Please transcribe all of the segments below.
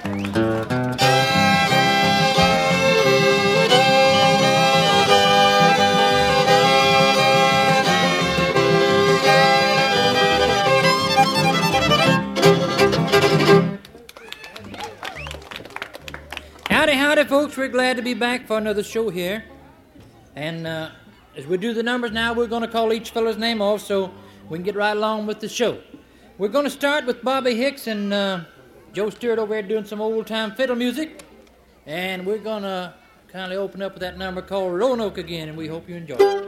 Howdy, folks. We're glad to be back for another show here. And as we do the numbers now, we're going to call each fellow's name off so we can get right along with the show. We're going to start with Bobby Hicks and Joe Stewart over here doing some old-time fiddle music. And we're going to kind of open up with that number called Roanoke again, and we hope you enjoy it.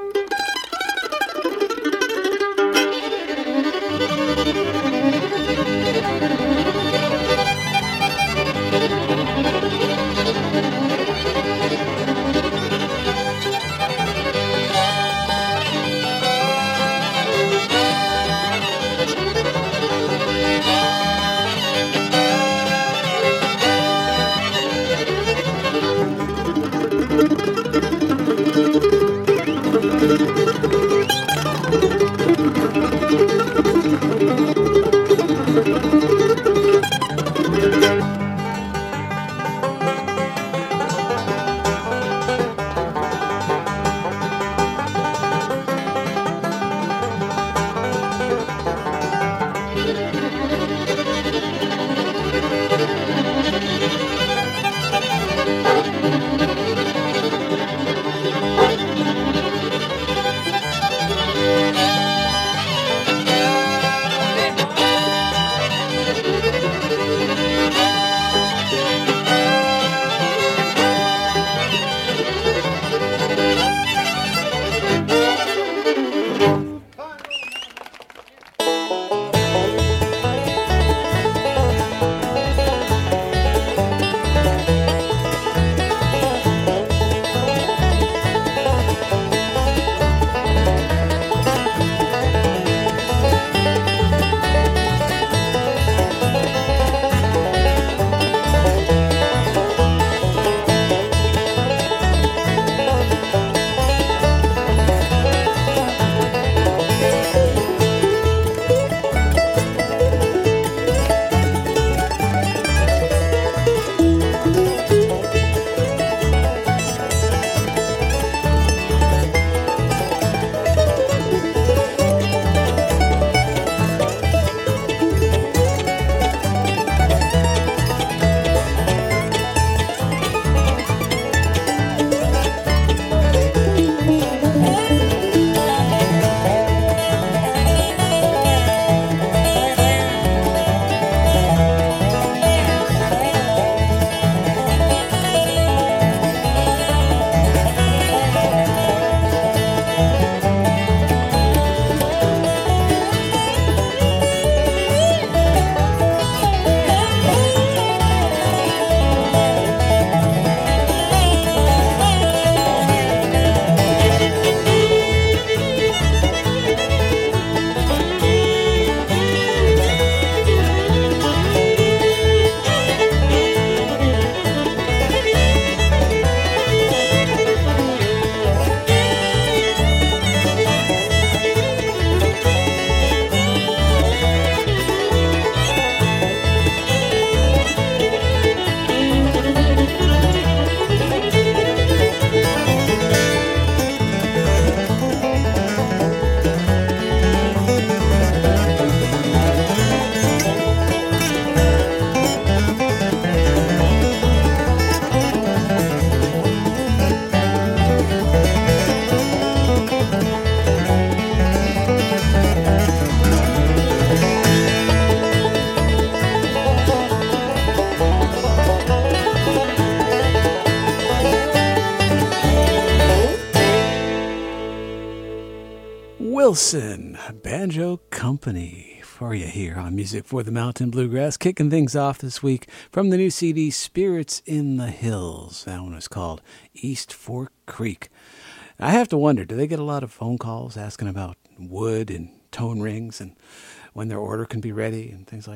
Wilson Banjo Company for you here on Music for the Mountain Bluegrass. Kicking things off this week from the new CD, Spirits in the Hills. That one is called East Fork Creek. I have to wonder, do they get a lot of phone calls asking about wood and tone rings and when their order can be ready and things like that?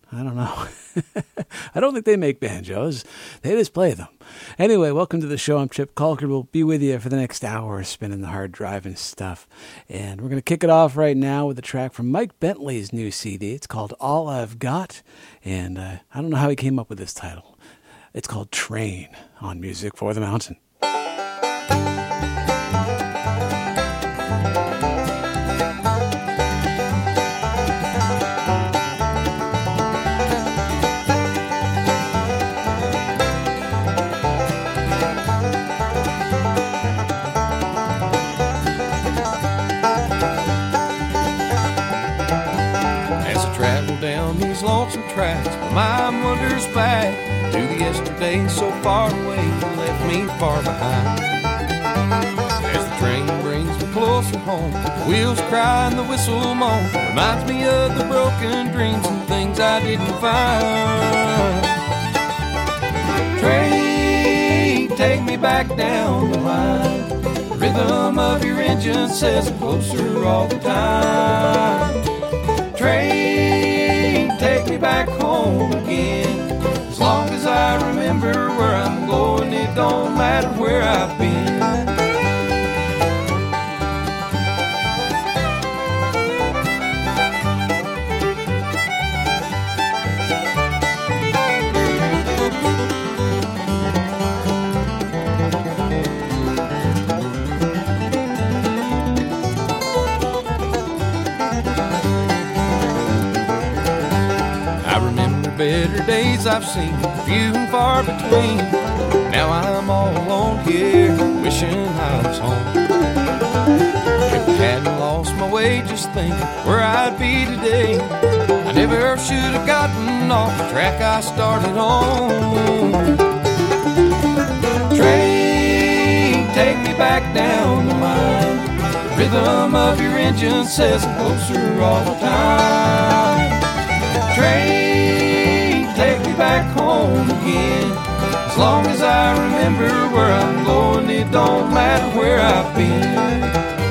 I don't know. I don't think they make banjos. They just play them. Anyway, welcome to the show. I'm Chip Colker. We'll be with you for the next hour spinning the hard drive and stuff. And we're going to kick it off right now with a track from Mike Bentley's new CD. It's called All I've Got. And I don't know how he came up with this title. It's called Train on Music for the Mountain. Lonesome tracks, my mind wanders back to the yesterday so far away and left me far behind. As the train brings me closer home, the wheels cry and the whistle moan, reminds me of the broken dreams and things I didn't find. Train, take me back down the line. The rhythm of your engine says I'm closer all the time. Train, take me back home again. As long as I remember where I'm going, it don't matter where I've been. Better days I've seen, few and far between. Now I'm all alone here, wishing I was home. If I hadn't lost my way, just thinking where I'd be today. I never should have gotten off the track I started on. Train, take me back down the line. The rhythm of your engine says I'm closer all the time. Train, take me back home again. As long as I remember where I'm going, it don't matter where I've been.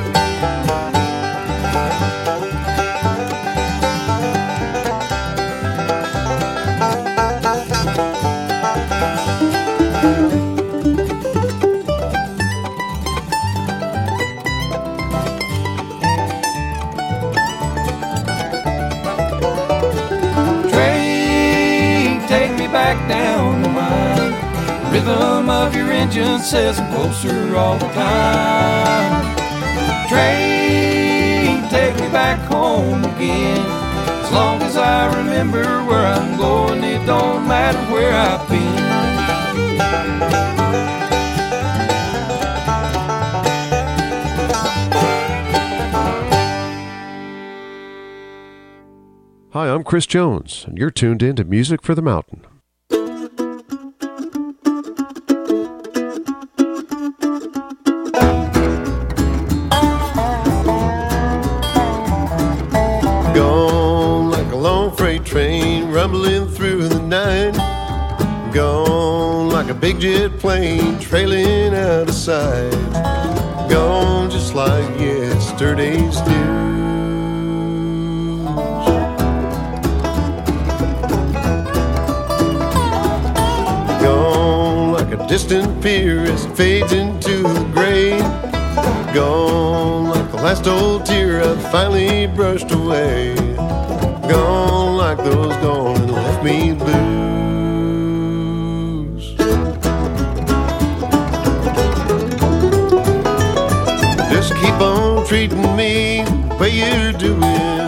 Back down the line. The rhythm of your engine says I'm closer all the time. Train, take me back home again. As long as I remember where I'm going, it don't matter where I've been. Hi, I'm Chris Jones, and you're tuned in to Music for the Mountain. Gone like a long freight train rumbling through the night. Gone like a big jet plane trailing out of sight. Gone just like yesterday's news. Gone like a distant pier as it fades into the gray. Gone like the last old tear I've finally brushed away. Gone like those gone and left me blues. Just keep on treating me the way you're doing.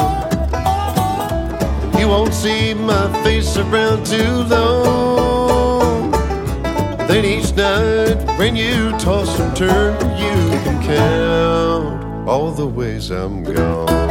You won't see my face around too long. Then each night when you toss and turn, you can count all the ways I'm gone.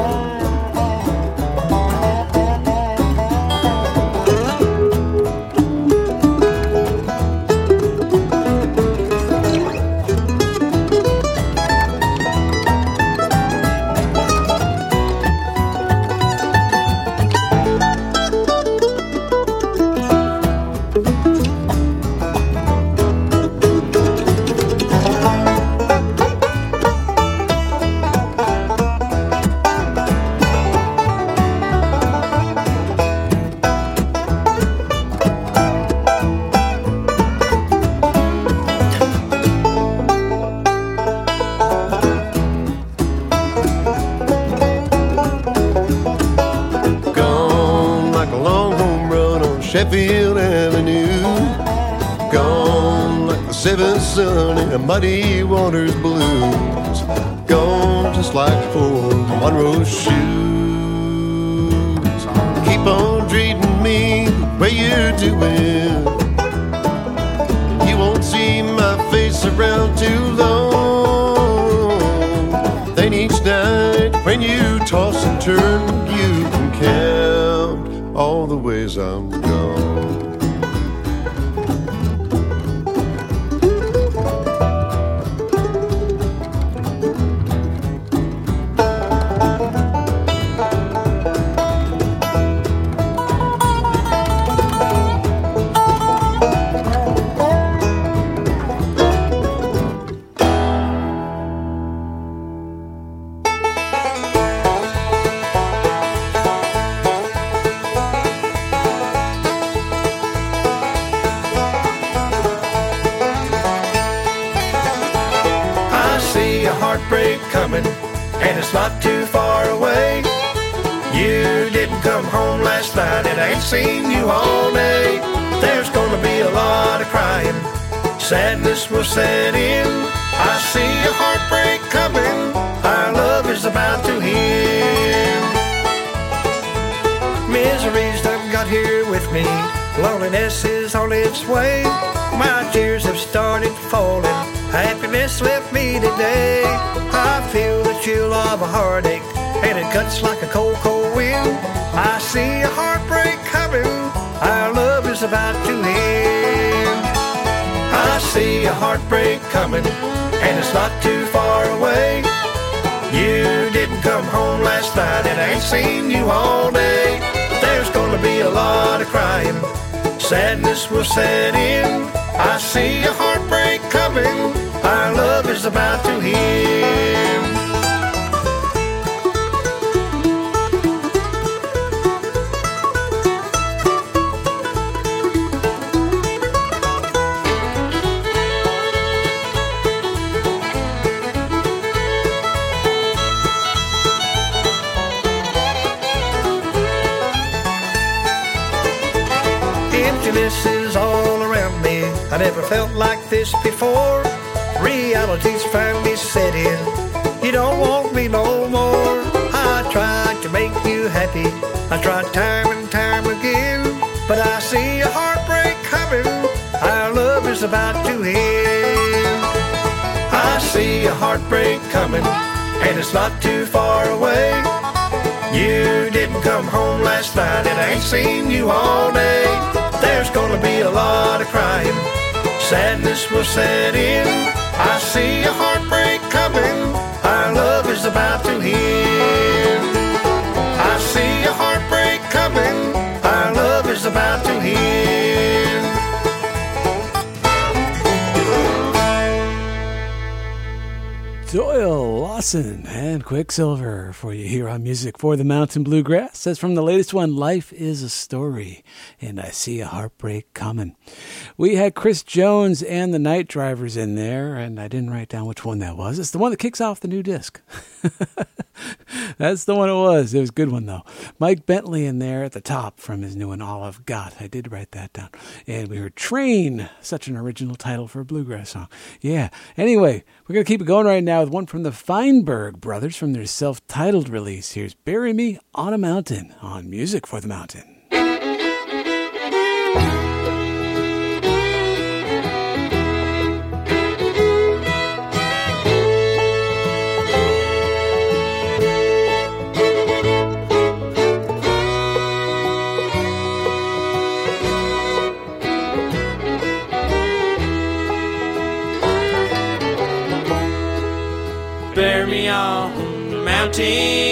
Sheffield Avenue. Gone like the seventh sun in a muddy waters blues. Gone just like Ford Monroe's shoes. Keep on treating me the way you're doing. You won't see my face around too long. Then each night when you toss and turn, you can count all the ways I'm gone. And it's not too far away. You didn't come home last night, and I ain't seen you all day. There's gonna be a lot of crying, sadness will set in. I see a heartbreak coming, our love is about to end. Misery's done got here with me, loneliness is on its way. My tears have started falling, happiness left me today. I feel the chill of a heartache, and it cuts like a cold, cold wind. I see a heartbreak coming, our love is about to end. I see a heartbreak coming, and it's not too far away. You didn't come home last night, and I ain't seen you all day. There's gonna be a lot of crying, sadness will set in. I see a heartbreak coming, our love is about to end. Emptiness is all around me, I never felt like this before. Reality's finally set in, you don't want me no more. I tried to make you happy, I tried time and time again, but I see a heartbreak coming, our love is about to end. I see a heartbreak coming, and it's not too far away. You didn't come home last night, and I ain't seen you all day. There's gonna be a lot of crying, sadness will set in. I see a heartbreak coming, our love is about to end. I see a heartbreak coming, our love is about to end. Doyle Lawson and Quicksilver for you here on Music for the Mountain Bluegrass. That's from the latest one, Life is a Story, and I See a Heartbreak Coming. We had Chris Jones and the Night Drivers in there, and I didn't write down which one that was. It's the one that kicks off the new disc. That's the one it was. It was a good one, though. Mike Bentley in there at the top from his new one, All I've Got. I did write that down. And we heard Train, such an original title for a bluegrass song. Yeah. Anyway, we're going to keep it going right now with one from the Feinberg Brothers from their self-titled release. Here's Bury Me on a Mountain on Music for the Mountain. Bury me on the mountain,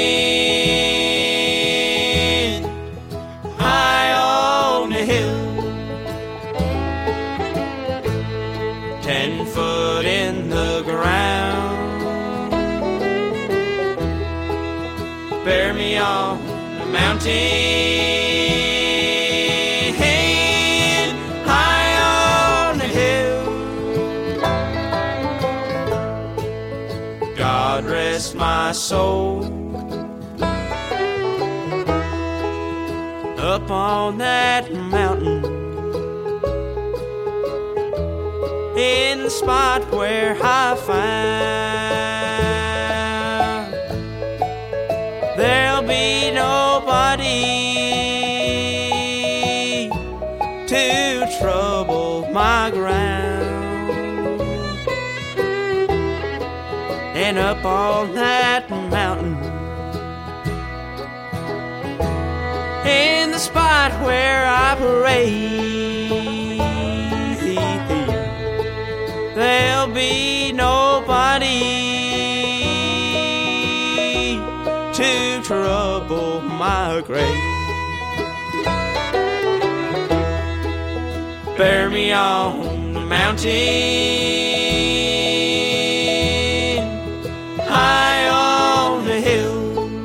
high on the hill, 10 foot in the ground. Bury me on the mountain, high on the hill. God rest my soul. Up on that mountain in the spot where I found there'll be nobody to trouble my ground. And up on that mountain, in the spot where I parade, there'll be nobody to trouble my grave. Bear me on the mountain, high on the hill,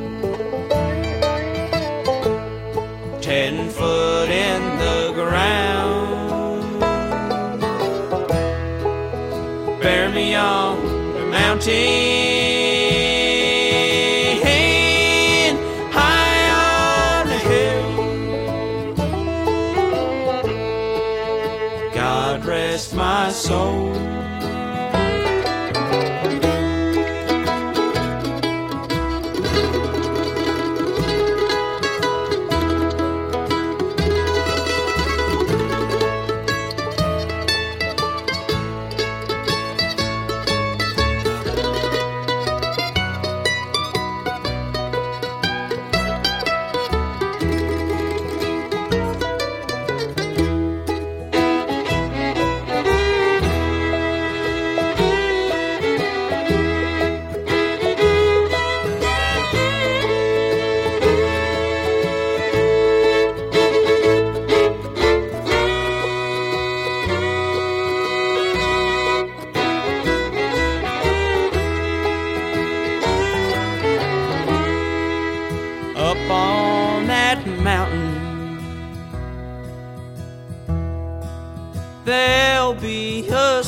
10 foot in the ground. Bear me on the mountain, high on the hill. God rest my soul. There'll be a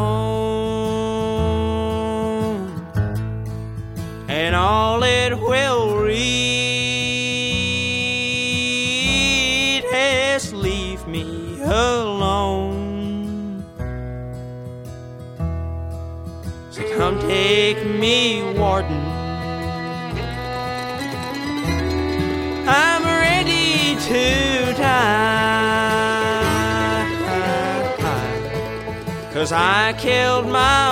stone, and all it will read is leave me alone. So come take me, warden, I'm ready to die. 'Cause I killed my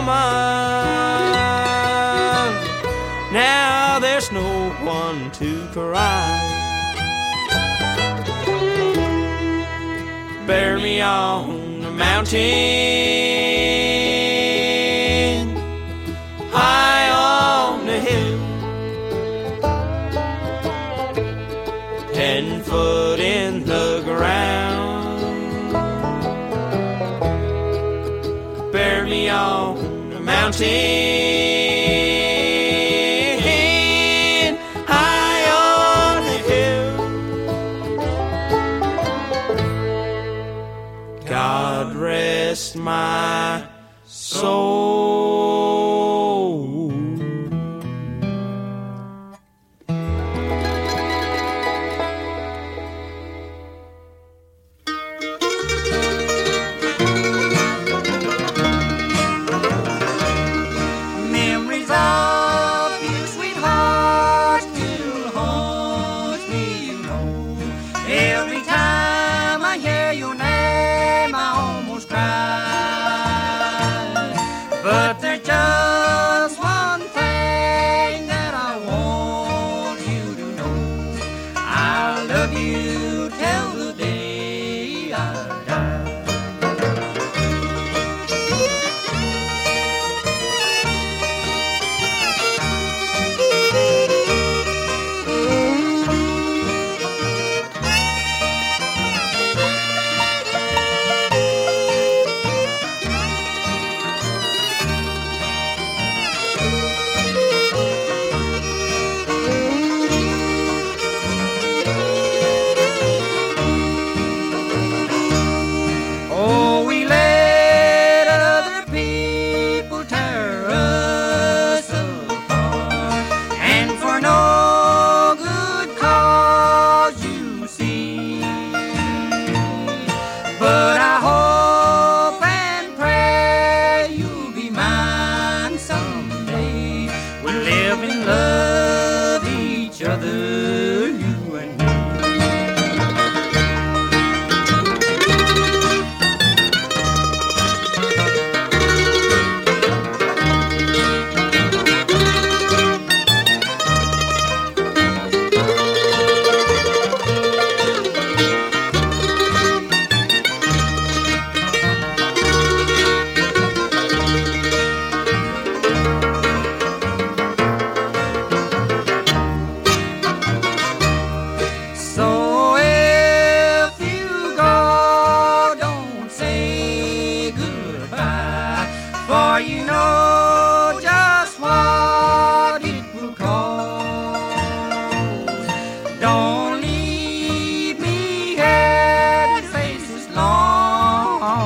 woman, now there's no one to cry. Bear me on the mountain, high on the hill, 10 foot in the ground. Bear me on the mountain, high on the hill. God rest my soul. But I hope and pray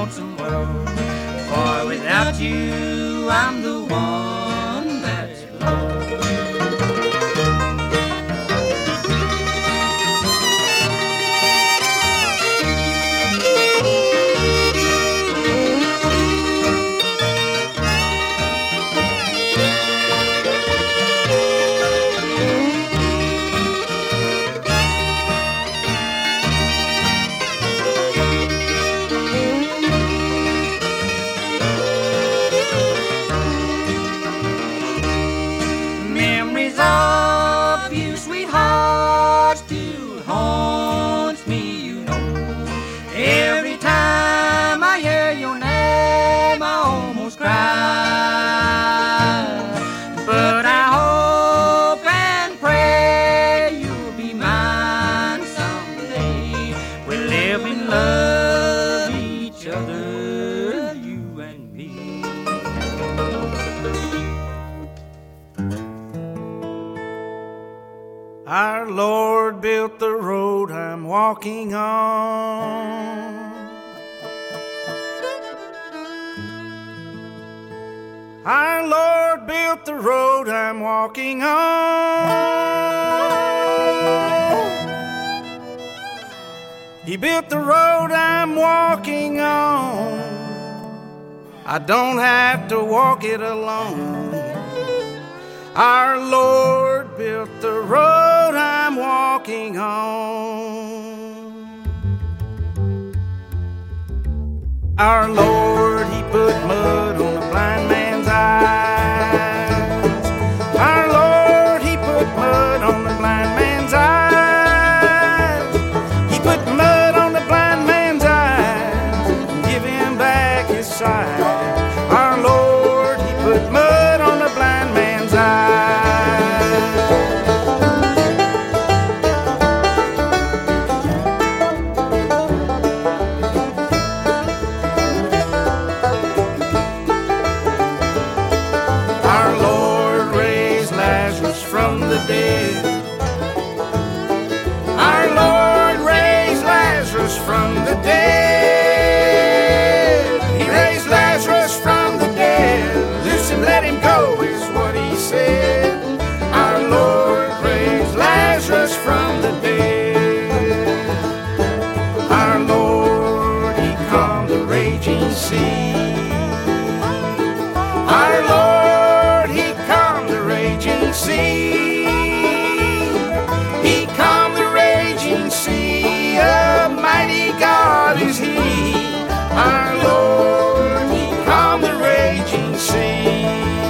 lonesome world. For without you, I'm the one that's lost. Our Lord built the road I'm walking on. Our Lord built the road I'm walking on. He built the road I'm walking on. I don't have to walk it alone. Our Lord built the road I'm walking on. Our Lord, He put mud on the blind man's eyes. Our Lord, He put mud on the blind man's eyes. He put mud on the blind man's eyes and give him back his sight. Our Lord, He put mud on the blind man's eyes. Our Lord raised Lazarus from the dead. Our Lord raised Lazarus from the dead. He raised Lazarus from the dead. Loose him, let him go, is what He said. Our Lord raised Lazarus from the dead. Our Lord, He calmed the raging sea. Our Lord, He calmed the raging sea. He calmed the raging sea. A mighty God is He. Our Lord, He calmed the raging sea.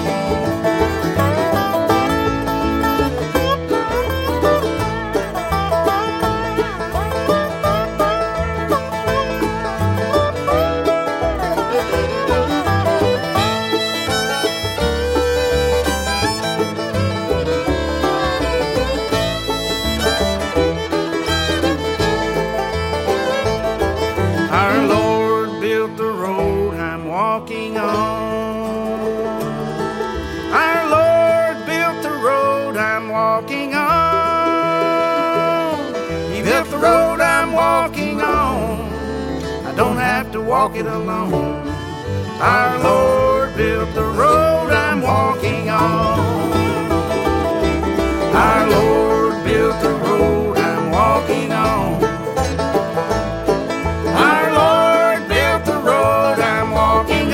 Our Lord built the road I'm walking on. Our Lord built the road I'm walking on. He built the road I'm walking on. I don't have to walk it alone. Our Lord built the road I'm walking on. Our Lord built the road I'm walking on. Our Lord built the road I'm walking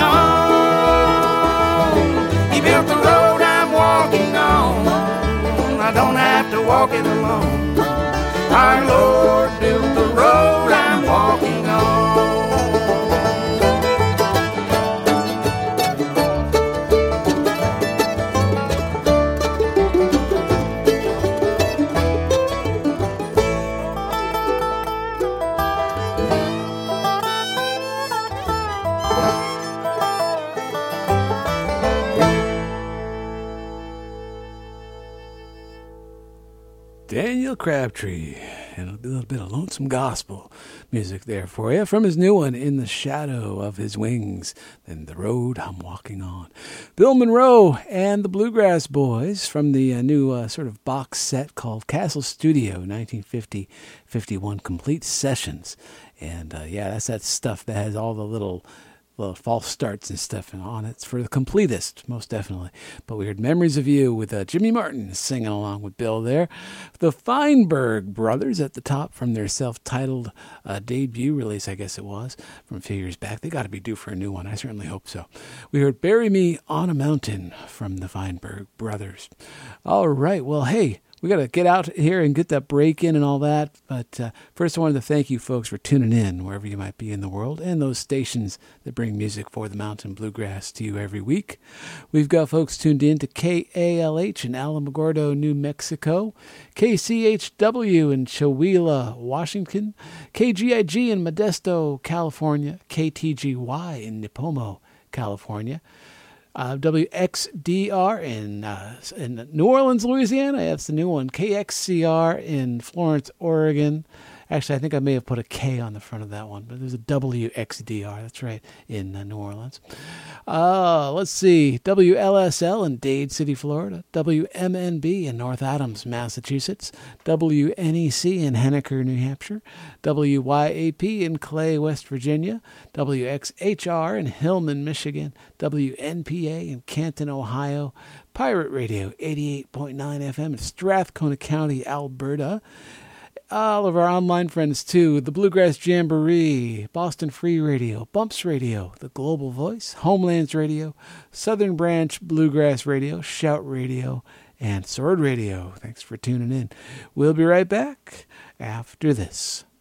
on. He built the road I'm walking on. I don't have to walk it alone. Our Lord built the road I'm walking on. Daniel Crabtree and a little bit of lonesome gospel music there for you from his new one, In the Shadow of His Wings, and The Road I'm Walking On. Bill Monroe and the Bluegrass Boys from the new sort of box set called Castle Studio 1950-51 Complete Sessions. And that's that stuff that has all the little false starts and stuff on it. It's for the completist, most definitely. But we heard Memories of You with Jimmy Martin singing along with Bill there. The Feinberg Brothers at the top from their self-titled debut release, I guess it was, from a few years back. They got to be due for a new one. I certainly hope so. We heard Bury Me on a Mountain from the Feinberg Brothers. All right, well, hey, we got to get out here and get that break in and all that. But first, I wanted to thank you folks for tuning in wherever you might be in the world and those stations that bring music for the mountain bluegrass to you every week. We've got folks tuned in to KALH in Alamogordo, New Mexico, KCHW in Chewelah, Washington, KGIG in Modesto, California, KTGY in Nipomo, California. WXDR in New Orleans, Louisiana. That's the new one. KXCR in Florence, Oregon. Actually, I think I may have put a K on the front of that one, but there's a WXDR. That's right, in New Orleans. Let's see. WLSL in Dade City, Florida. WMNB in North Adams, Massachusetts. WNEC in Henniker, New Hampshire. WYAP in Clay, West Virginia. WXHR in Hillman, Michigan. WNPA in Canton, Ohio. Pirate Radio 88.9 FM in Strathcona County, Alberta. All of our online friends, too. The Bluegrass Jamboree, Boston Free Radio, Bumps Radio, The Global Voice, Homelands Radio, Southern Branch Bluegrass Radio, Shout Radio, and Sword Radio. Thanks for tuning in. We'll be right back after this.